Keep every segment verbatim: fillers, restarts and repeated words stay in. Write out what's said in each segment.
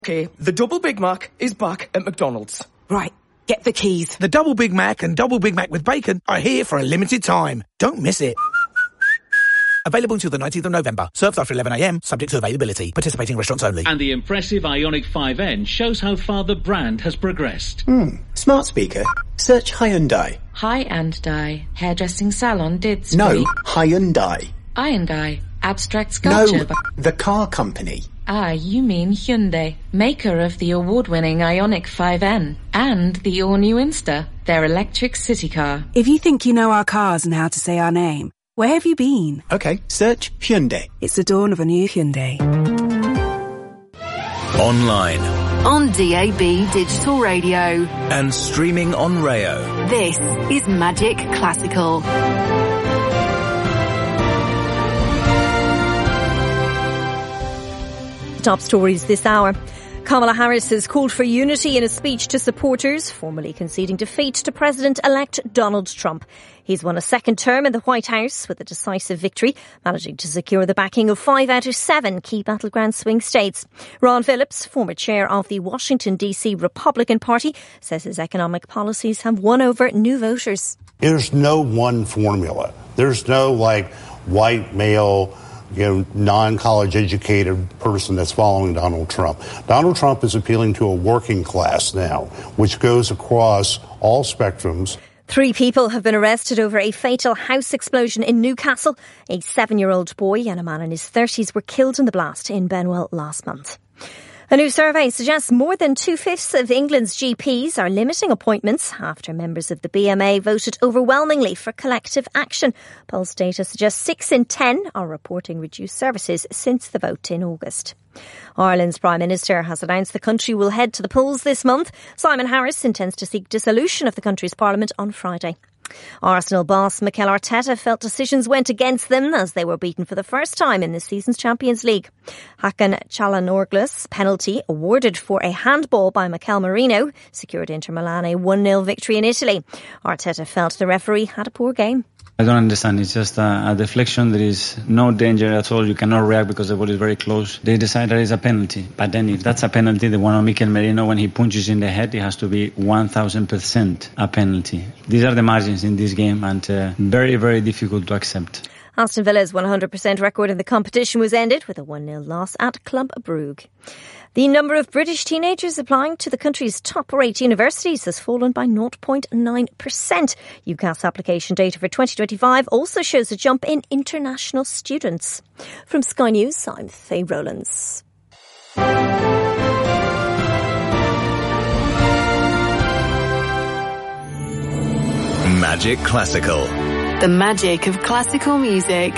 Okay, the Double Big Mac is back at McDonald's. Right, get the keys. The Double Big Mac and Double Big Mac with bacon are here for a limited time. Don't miss it. Available until the nineteenth of November. Served after eleven a m, subject to availability. Participating restaurants only. And the impressive Ioniq five N shows how far the brand has progressed. Hmm. Smart speaker. Search Hyundai. Hyundai. Hairdressing salon did. No, Hyundai. Hyundai. Abstract sculpture. No, the car company. Ah, you mean Hyundai, maker of the award-winning Ioniq five N and the all-new Insta, their electric city car. If you think you know our cars and how to say our name, where have you been? Okay, search Hyundai. It's the dawn of a new Hyundai. Online. On D A B Digital Radio. And streaming on Rayo. This is Magic Classical. Top stories this hour. Kamala Harris has called for unity in a speech to supporters, formally conceding defeat to President-elect Donald Trump. He's won a second term in the White House with a decisive victory, managing to secure the backing of five out of seven key battleground swing states. Ron Phillips, former chair of the Washington, D C Republican Party, says his economic policies have won over new voters. There's no one formula. There's no, like, white male, you know, non-college educated person that's following Donald Trump. Donald Trump is appealing to a working class now, which goes across all spectrums. Three people have been arrested over a fatal house explosion in Newcastle. A seven-year-old boy and a man in his thirties were killed in the blast in Benwell last month. A new survey suggests more than two-fifths of England's G Ps are limiting appointments after members of the B M A voted overwhelmingly for collective action. Polls data suggests six in ten are reporting reduced services since the vote in August. Ireland's Prime Minister has announced the country will head to the polls this month. Simon Harris intends to seek dissolution of the country's parliament on Friday. Arsenal boss Mikel Arteta felt decisions went against them as they were beaten for the first time in this season's Champions League. Hakan Çalhanoğlu's penalty, awarded for a handball by Mikel Merino, secured Inter Milan a one nil victory in Italy. Arteta felt the referee had a poor game. I don't understand. It's just a, a deflection. There is no danger at all. You cannot react because the ball is very close. They decide that it's a penalty. But then if that's a penalty, the one on Mikel Merino, when he punches in the head, it has to be one thousand percent a penalty. These are the margins in this game, and uh, very, very difficult to accept. Aston Villa's one hundred percent record in the competition was ended with a one nil loss at Club Brugge. The number of British teenagers applying to the country's top-rate universities has fallen by zero point nine percent. UCAS application data for twenty twenty-five also shows a jump in international students. From Sky News, I'm Faye Rowlands. Magic Classical. The magic of classical music.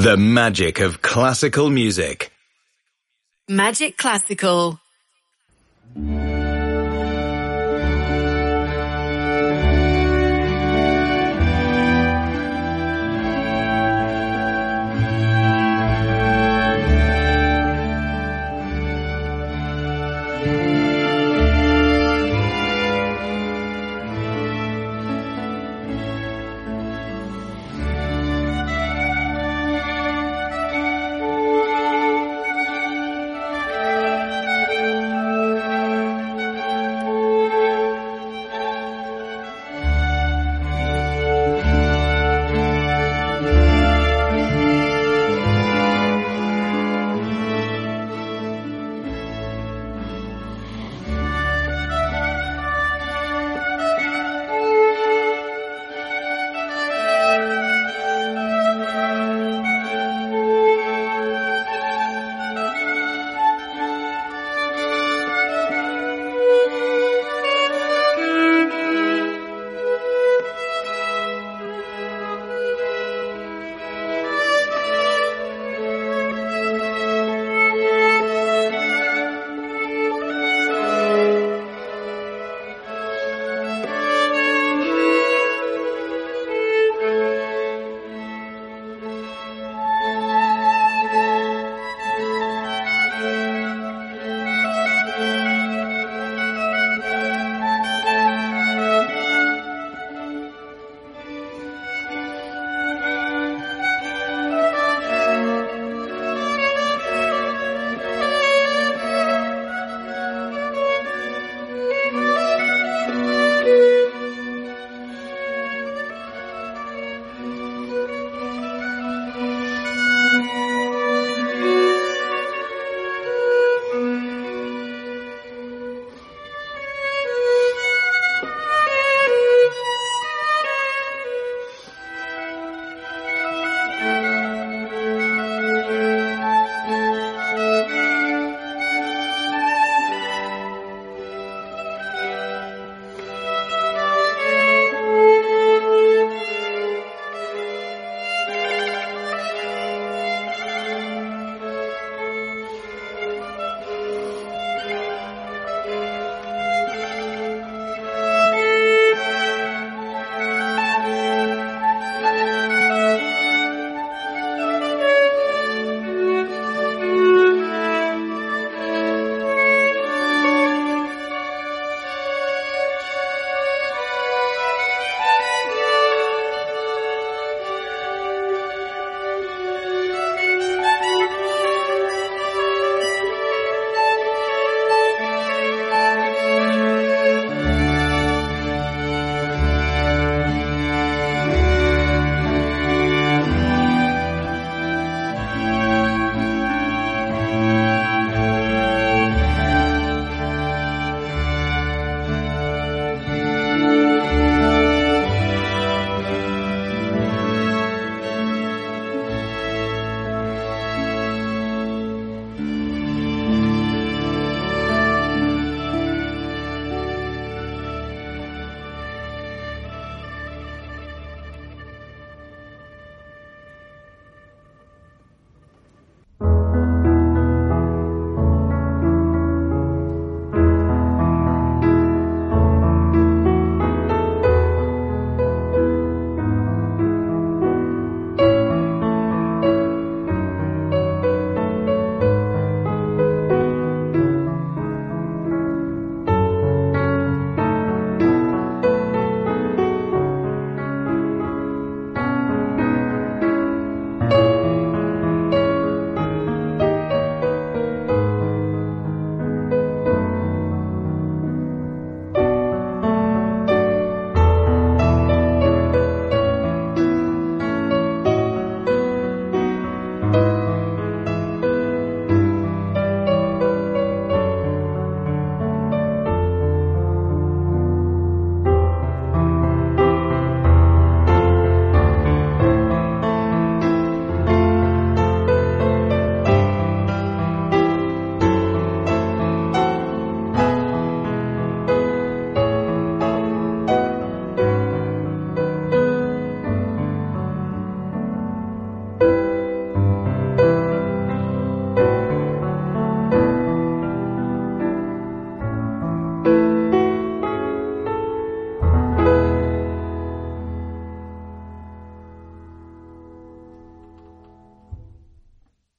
The magic of classical music. Magic Classical.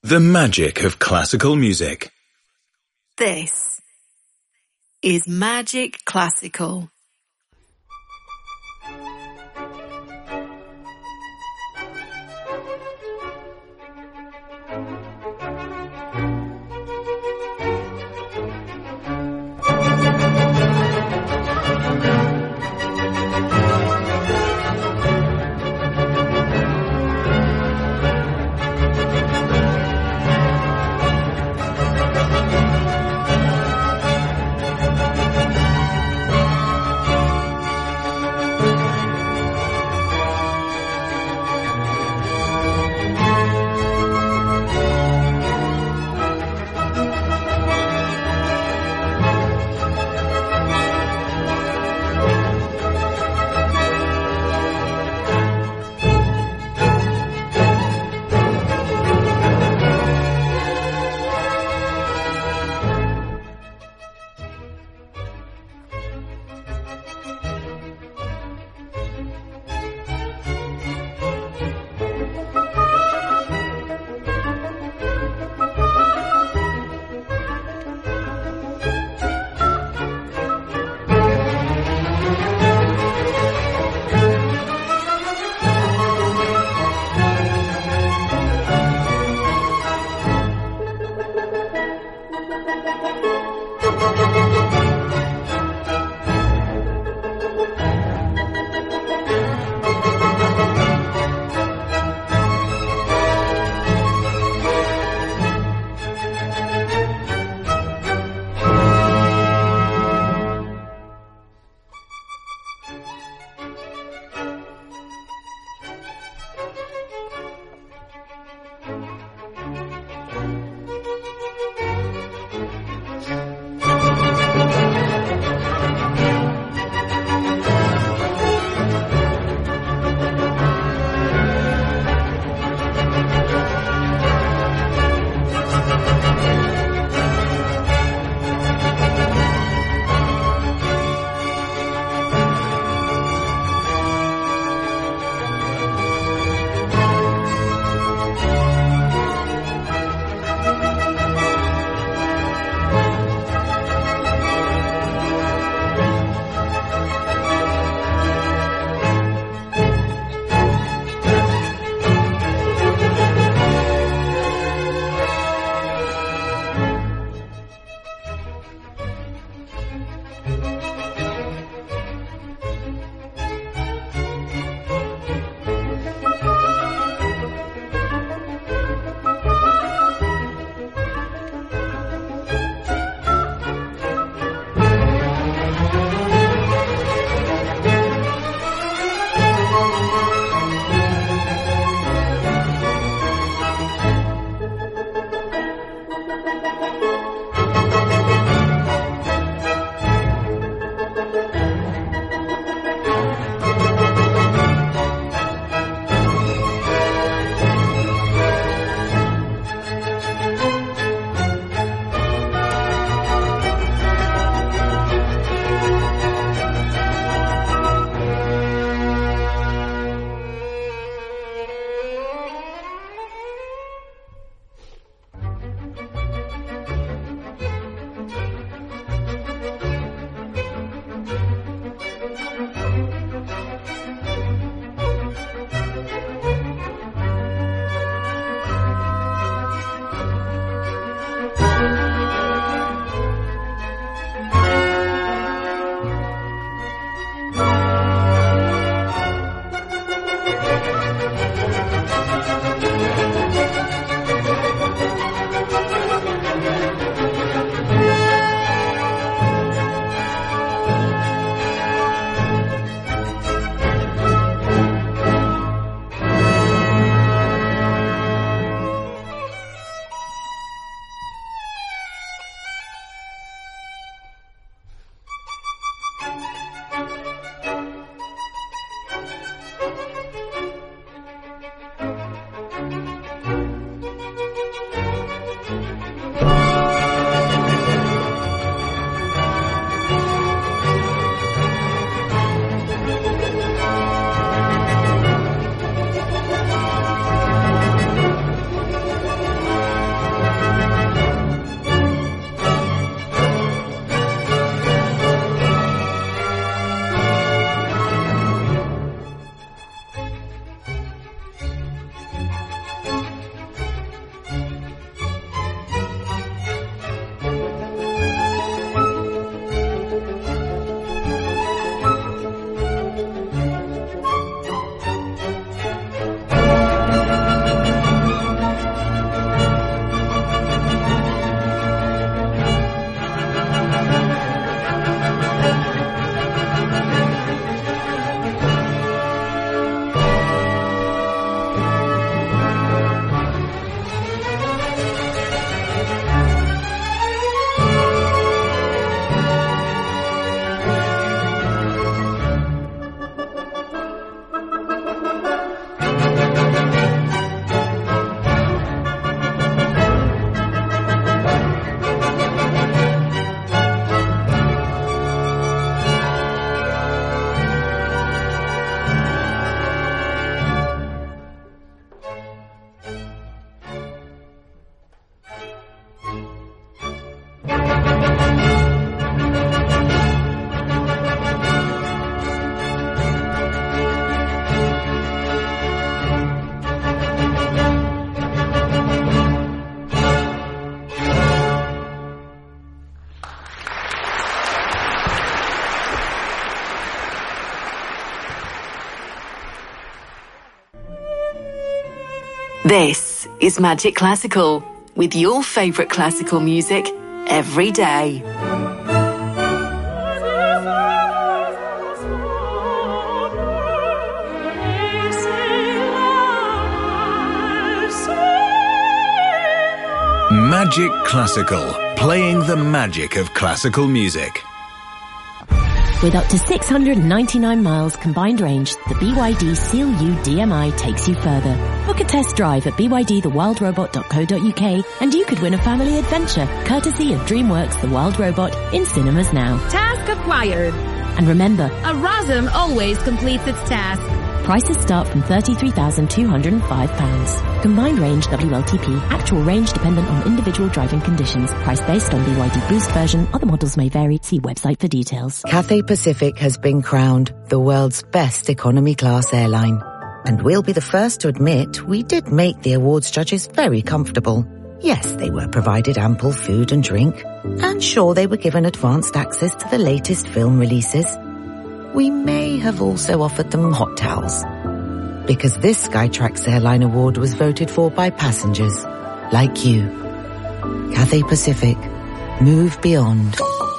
The magic of classical music. This is Magic Classical. This is Magic Classical, with your favourite classical music every day. Magic Classical, playing the magic of classical music. With up to six hundred ninety-nine miles combined range, the B Y D Seal U D M I takes you further. Book a test drive at b y d the wild robot dot co dot u k and you could win a family adventure, courtesy of DreamWorks The Wild Robot, in cinemas now. Task acquired. And remember, a ROSM always completes its task. Prices start from thirty-three thousand two hundred five pounds. Combined range W L T P. Actual range dependent on individual driving conditions. Price based on B Y D Boost version. Other models may vary. See website for details. Cathay Pacific has been crowned the world's best economy class airline. And we'll be the first to admit we did make the awards judges very comfortable. Yes, they were provided ample food and drink. And sure, they were given advanced access to the latest film releases. We may have also offered them hot towels. Because this Skytrax Airline Award was voted for by passengers like you. Cathay Pacific. Move beyond.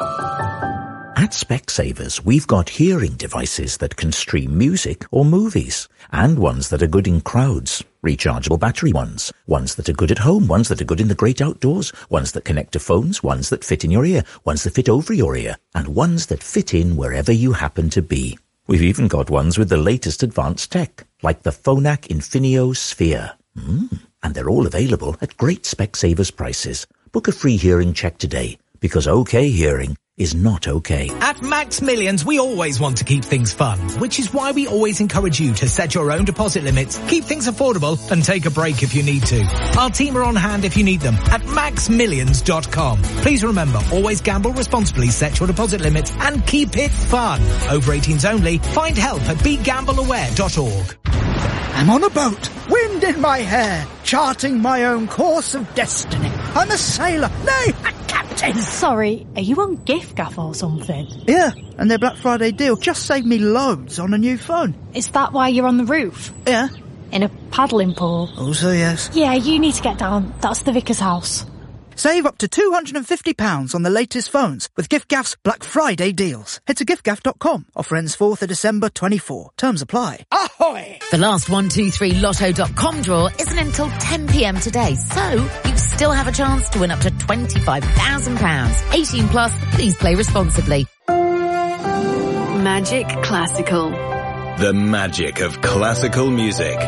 At Specsavers, we've got hearing devices that can stream music or movies, and ones that are good in crowds. Rechargeable battery ones, ones that are good at home, ones that are good in the great outdoors, ones that connect to phones, ones that fit in your ear, ones that fit over your ear, and ones that fit in wherever you happen to be. We've even got ones with the latest advanced tech, like the Phonak Infinio Sphere. Mm. And they're all available at great Specsavers prices. Book a free hearing check today, because OK Hearing is not okay. At Max Millions, we always want to keep things fun, which is why we always encourage you to set your own deposit limits, keep things affordable, and take a break if you need to. Our team are on hand if you need them at max millions dot com. Please remember, always gamble responsibly, set your deposit limits, and keep it fun. Over eighteens only. Find help at be gamble aware dot org. I'm on a boat, wind in my hair, charting my own course of destiny. I'm a sailor, nay, a captain. Sorry, are you on giffgaff or something? Yeah, and their Black Friday deal just saved me loads on a new phone. Is that why you're on the roof? Yeah. In a paddling pool? Also yes. Yeah, you need to get down. That's the vicar's house. Save up to two hundred fifty pounds on the latest phones with giffgaff's Black Friday deals. Head to giffgaff dot com. Offer ends fourth of December twenty-four. Terms apply. Ahoy! The last one two three lotto dot com draw isn't until ten p m today, so you still have a chance to win up to twenty-five thousand pounds. eighteen plus, please play responsibly. Magic Classical. The magic of classical music.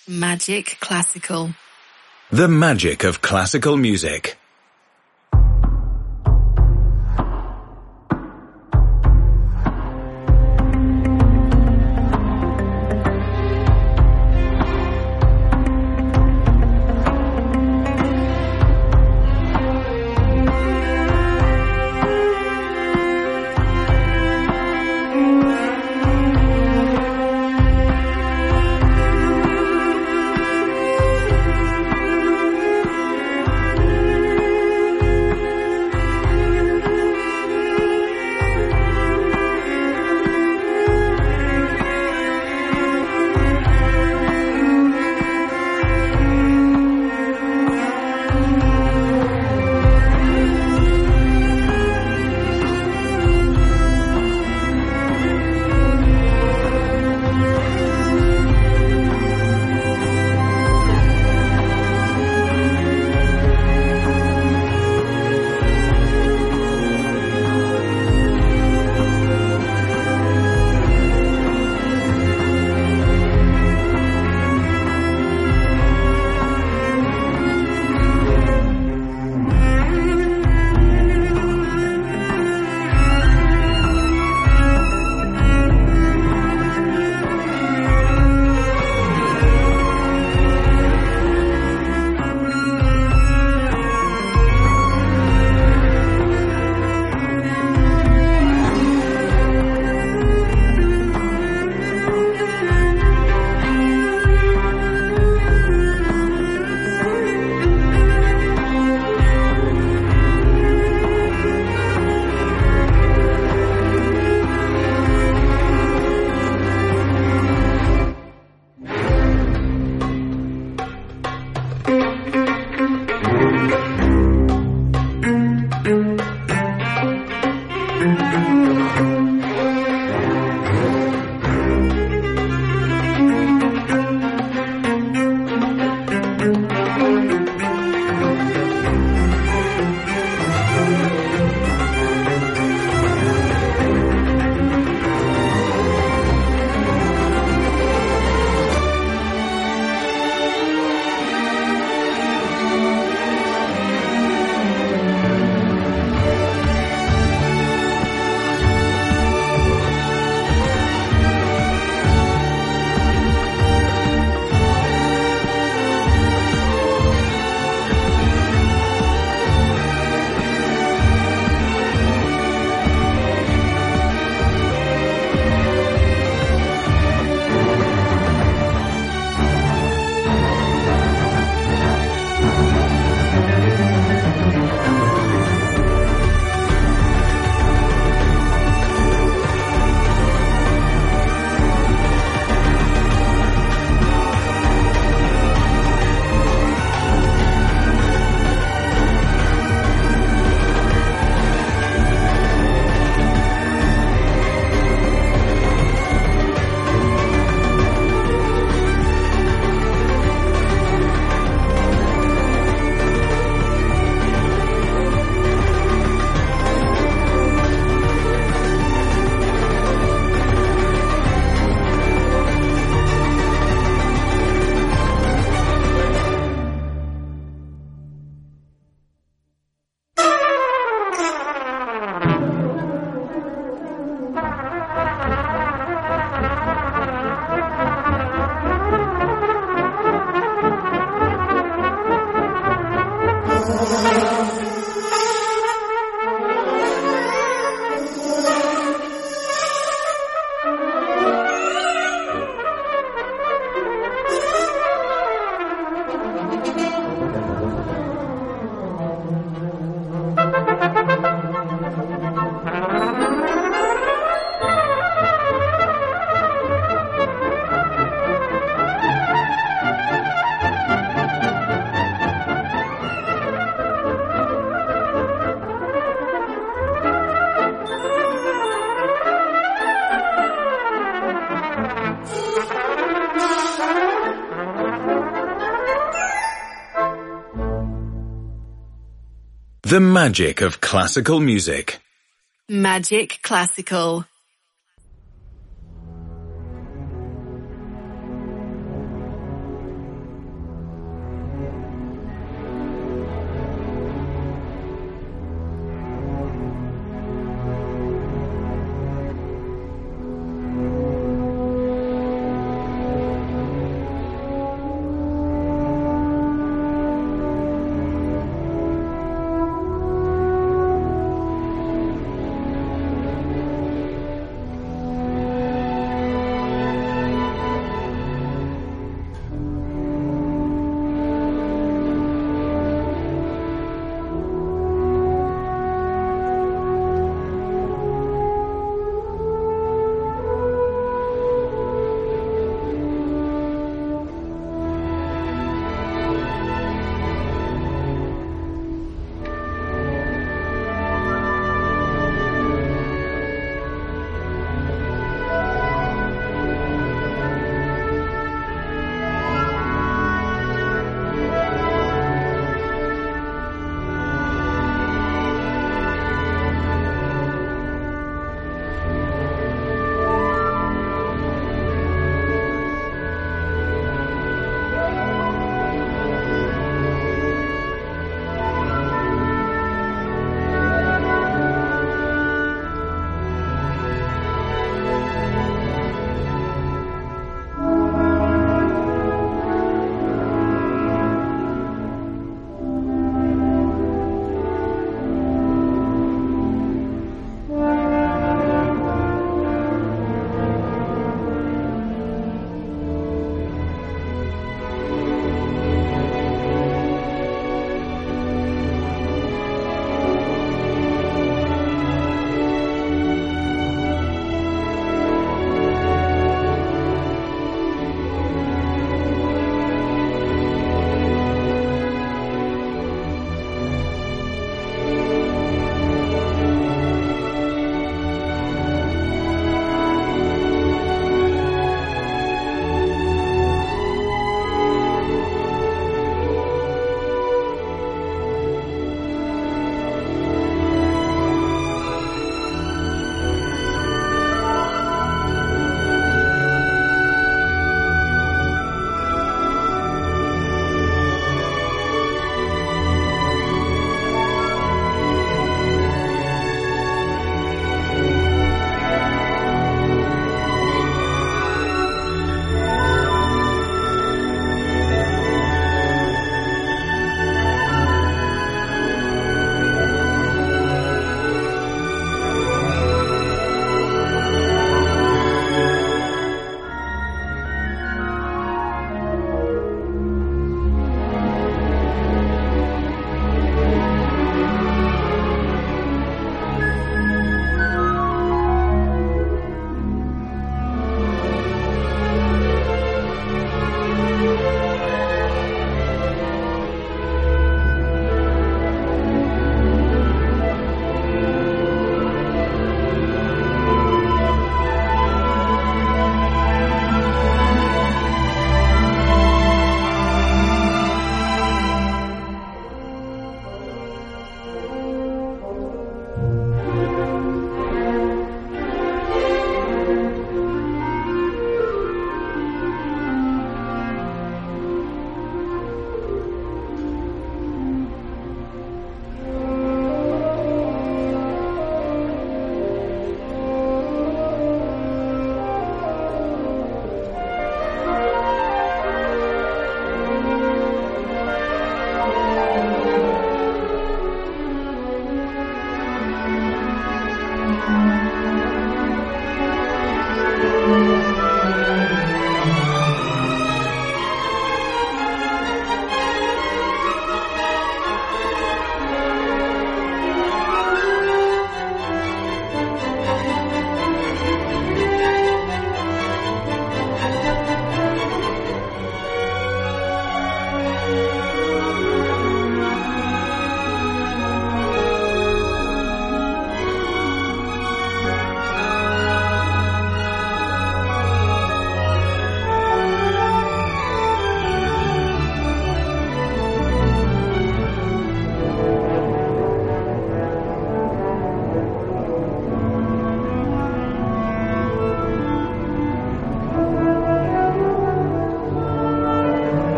Magic Classical. The magic of classical music. The magic of classical music. Magic Classical.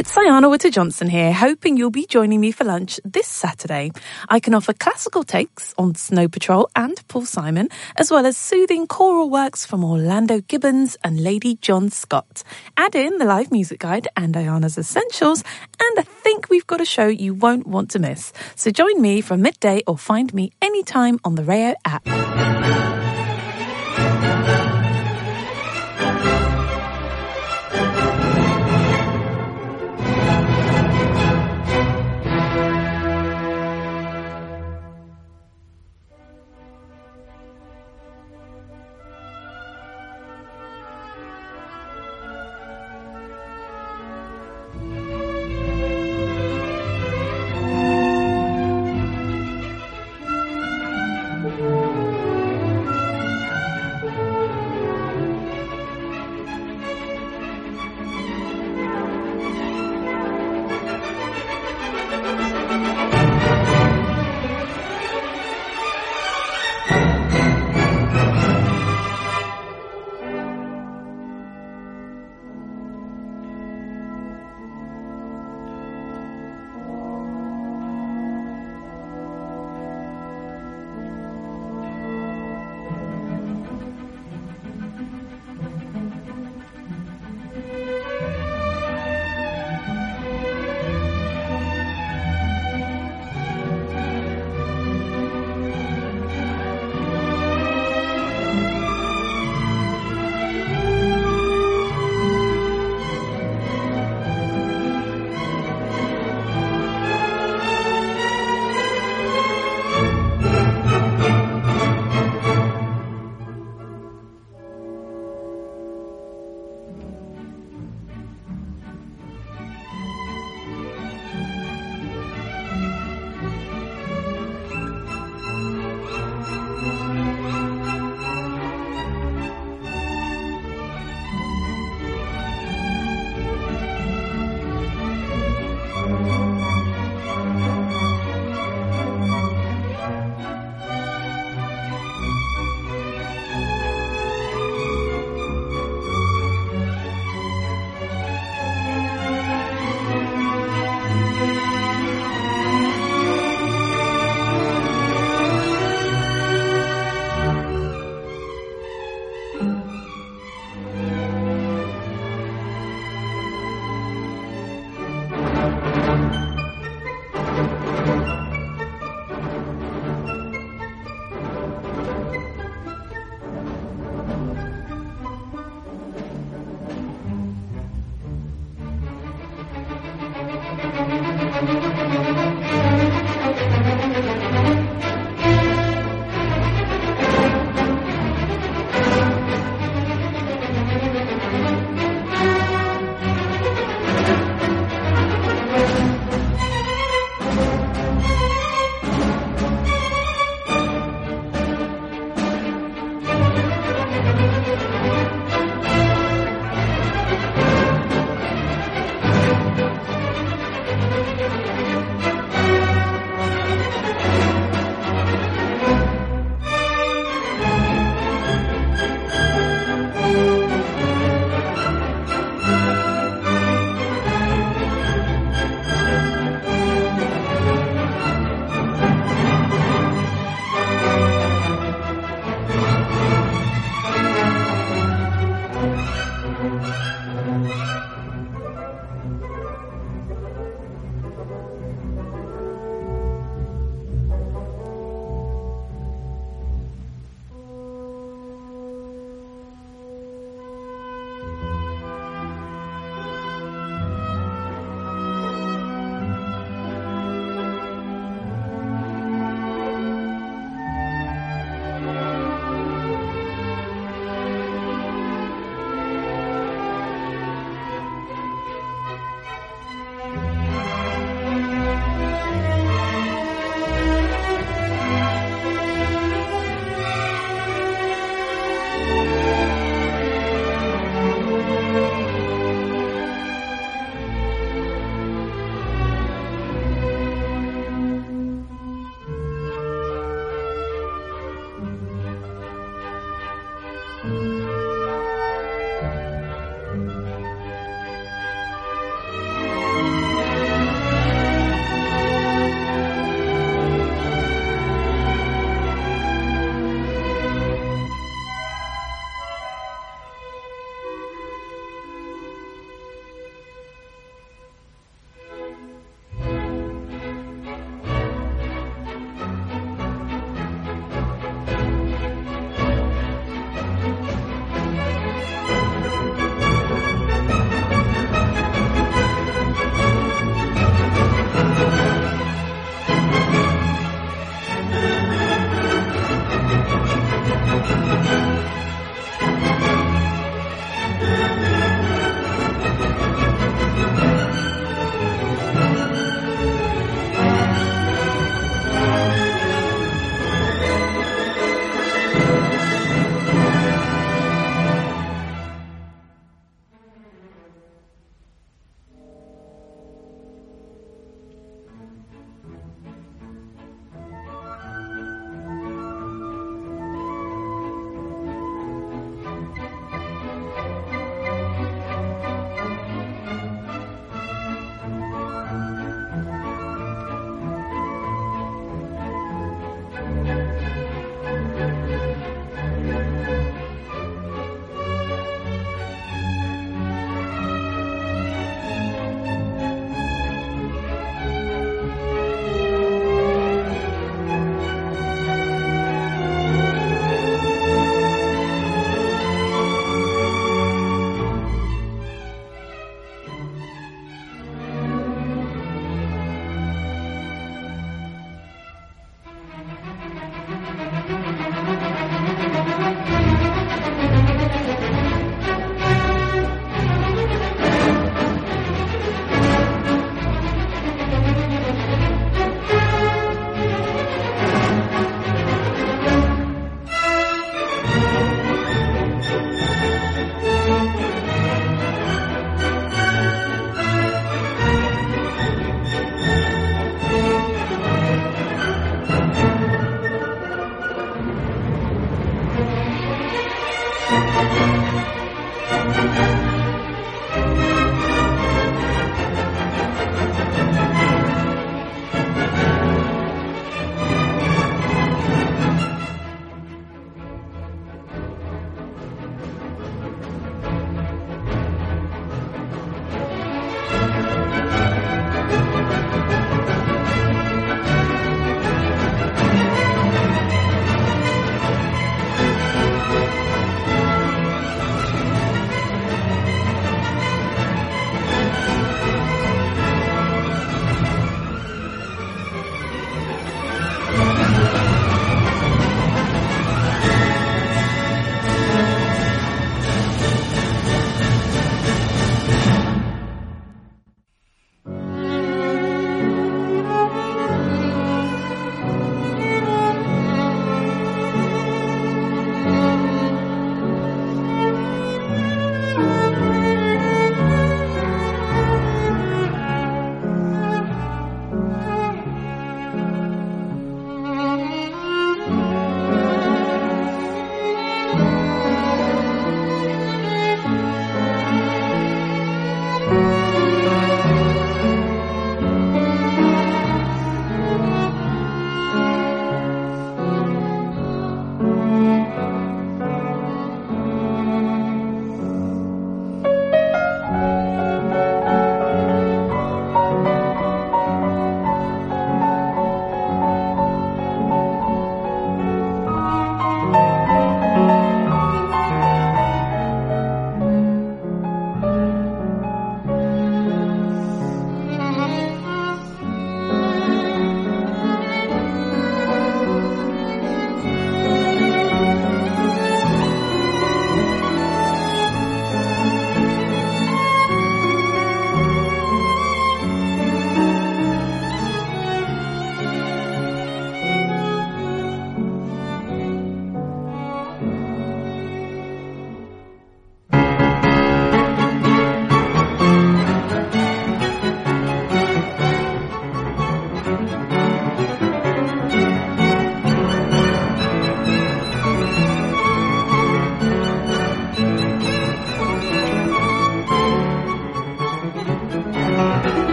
It's Diana Witter-Johnson here, hoping you'll be joining me for lunch this Saturday. I can offer classical takes on Snow Patrol and Paul Simon, as well as soothing choral works from Orlando Gibbons and Lady John Scott. Add in the live music guide and Diana's Essentials, and I think we've got a show you won't want to miss. So join me from midday or find me anytime on the Rayo app.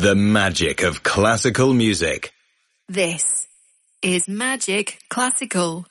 The magic of classical music. This is Magic Classical.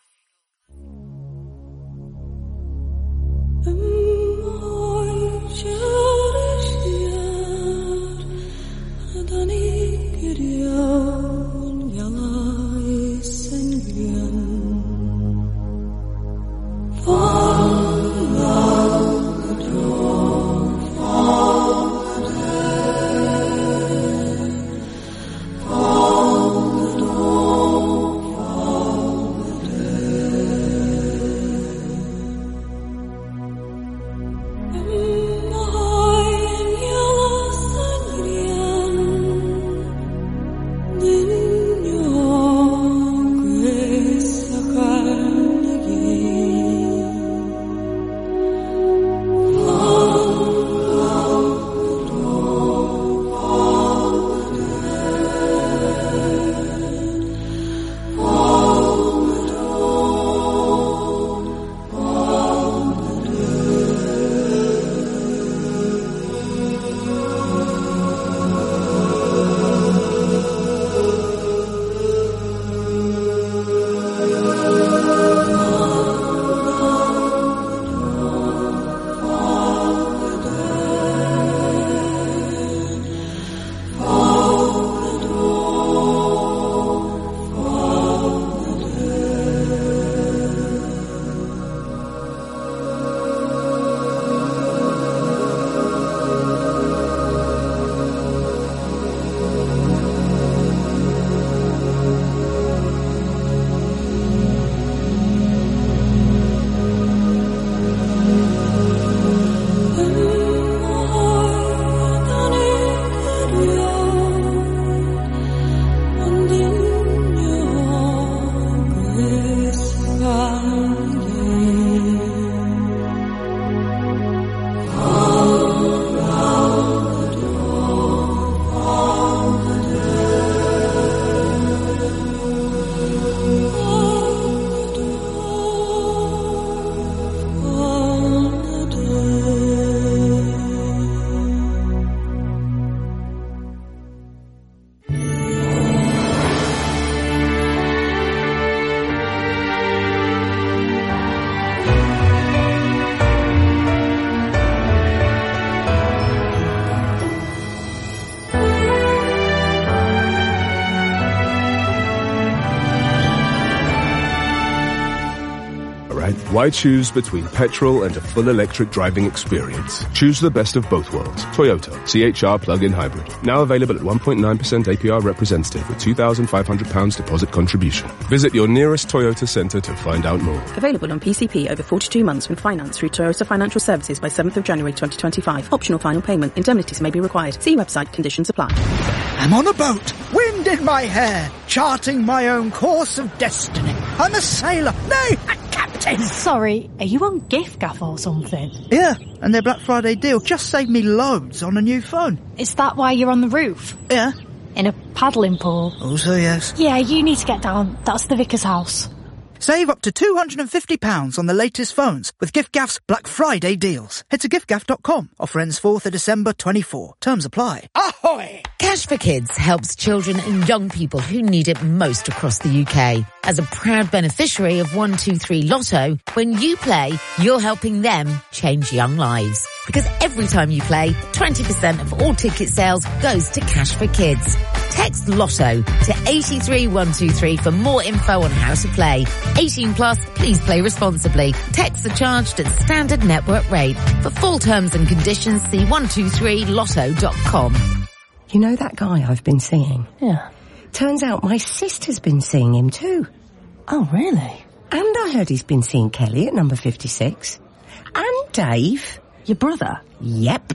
Why choose between petrol and a full electric driving experience? Choose the best of both worlds. Toyota C H R plug-in hybrid. Now available at one point nine percent A P R representative with two thousand five hundred pounds deposit contribution. Visit your nearest Toyota centre to find out more. Available on P C P over forty-two months with finance through Toyota Financial Services by seventh of January twenty twenty-five. Optional final payment. Indemnities may be required. See website. Conditions apply. I'm on a boat, wind in my hair, charting my own course of destiny. I'm a sailor, nay, a captain. Sorry, are you on giffgaff or something? Yeah, and their Black Friday deal just saved me loads on a new phone. Is that why you're on the roof? Yeah. In a paddling pool? Also yes. Yeah, you need to get down. That's the vicar's house. Save up to two hundred fifty pounds on the latest phones with giffgaff's Black Friday deals. Head to giffgaff dot com. Offer ends fourth of December twenty-four. Terms apply. Ahoy! Cash for Kids helps children and young people who need it most across the U K. As a proud beneficiary of one two three Lotto, when you play, you're helping them change young lives. Because every time you play, twenty percent of all ticket sales goes to Cash for Kids. Text Lotto to eight three one two three for more info on how to play. eighteen plus, please play responsibly. Texts are charged at standard network rate. For full terms and conditions, see one two three lotto dot com. You know that guy I've been seeing? Yeah. Turns out my sister's been seeing him too. Oh, really? And I heard he's been seeing Kelly at number fifty-six. And Dave. Your brother? Yep.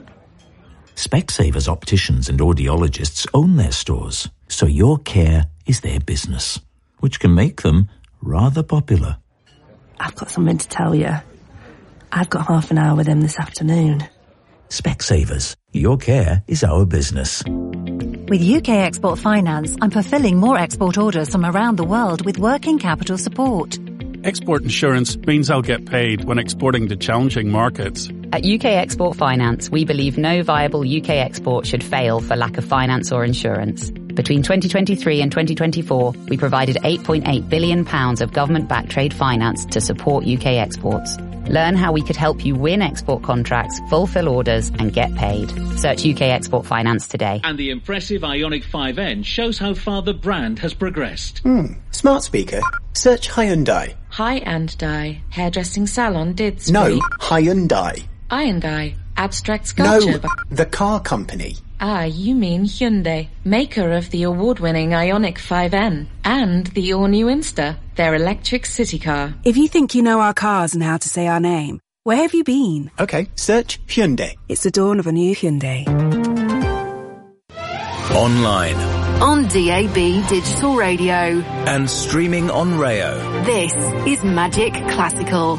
Specsavers opticians and audiologists own their stores, so your care is their business, which can make them rather popular. I've got something to tell you. I've got half an hour with him this afternoon. Specsavers, your care is our business. With U K Export Finance, I'm fulfilling more export orders from around the world with working capital support. Export insurance means I'll get paid when exporting to challenging markets. At U K Export Finance, we believe no viable U K export should fail for lack of finance or insurance. Between twenty twenty-three and twenty twenty-four, we provided eight point eight billion pounds of government-backed trade finance to support U K exports. Learn how we could help you win export contracts, fulfill orders and get paid. Search U K Export Finance today. And the impressive Ioniq five N shows how far the brand has progressed. Hmm. Smart speaker. Search Hyundai. Hyundai. Hairdressing salon did speak. No, Hyundai. Hyundai. Abstract sculpture. No, the car company. Ah, you mean Hyundai, maker of the award-winning Ioniq five N and the all-new Insta, their electric city car. If you think you know our cars and how to say our name, where have you been? Okay, search Hyundai. It's the dawn of a new Hyundai. Online. On D A B Digital Radio. And streaming on Rayo. This is Magic Classical.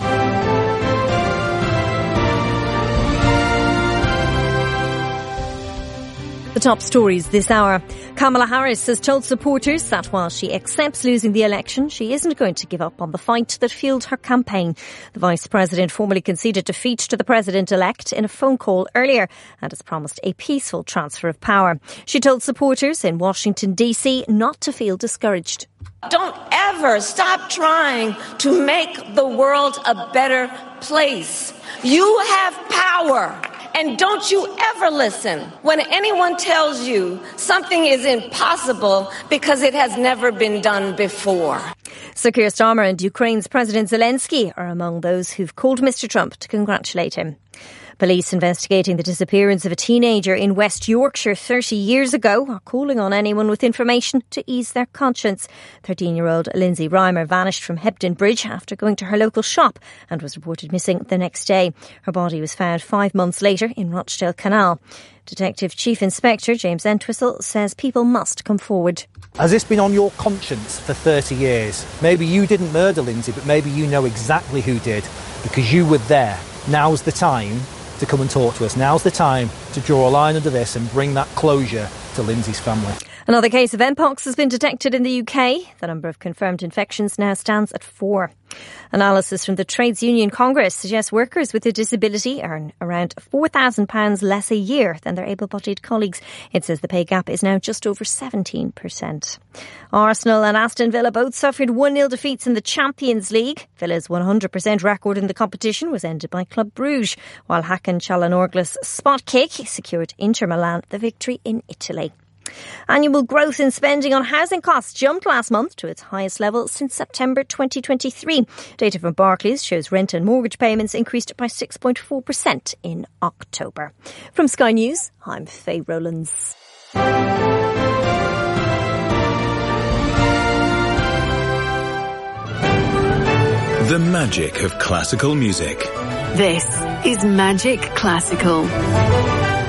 The top stories this hour. Kamala Harris has told supporters that while she accepts losing the election, she isn't going to give up on the fight that fueled her campaign. The Vice President formally conceded defeat to the President-elect in a phone call earlier and has promised a peaceful transfer of power. She told supporters in Washington, D C not to feel discouraged. Don't ever stop trying to make the world a better place. You have power. And don't you ever listen when anyone tells you something is impossible because it has never been done before. Sir Keir Starmer and Ukraine's President Zelensky are among those who've called Mister Trump to congratulate him. Police investigating the disappearance of a teenager in West Yorkshire thirty years ago are calling on anyone with information to ease their conscience. thirteen-year-old Lindsay Reimer vanished from Hebden Bridge after going to her local shop and was reported missing the next day. Her body was found five months later in Rochdale Canal. Detective Chief Inspector James Entwistle says people must come forward. Has this been on your conscience for thirty years? Maybe you didn't murder Lindsay, but maybe you know exactly who did because you were there. Now's the time to come and talk to us. Now's the time to draw a line under this and bring that closure to Lindsay's family. Another case of Mpox has been detected in the U K. The number of confirmed infections now stands at four. Analysis from the Trades Union Congress suggests workers with a disability earn around four thousand pounds less a year than their able-bodied colleagues. It says the pay gap is now just over seventeen percent. Arsenal and Aston Villa both suffered one nil defeats in the Champions League. Villa's one hundred percent record in the competition was ended by Club Brugge, while Hakan Çalhanoğlu's spot kick secured Inter Milan the victory in Italy. Annual growth in spending on housing costs jumped last month to its highest level since September twenty twenty-three. Data from Barclays shows rent and mortgage payments increased by six point four percent in October. From Sky News, I'm Faye Rowlands. The magic of classical music. This is Magic Classical.